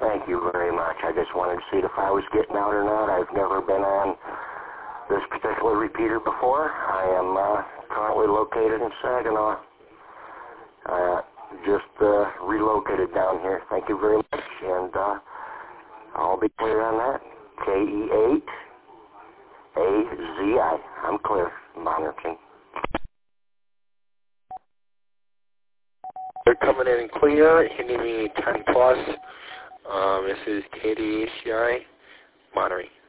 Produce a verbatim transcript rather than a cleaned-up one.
Thank you very much. I just wanted to see if I was getting out or not. I've never been on this particular repeater before. I am uh, currently located in Saginaw. Uh, just uh, relocated down here. Thank you very much, and uh, I'll be clear on that. K E eight A Z I. I'm clear. Monitoring. They're coming in clear. Hindi ten plus. Um, this is K D A C I monitoring.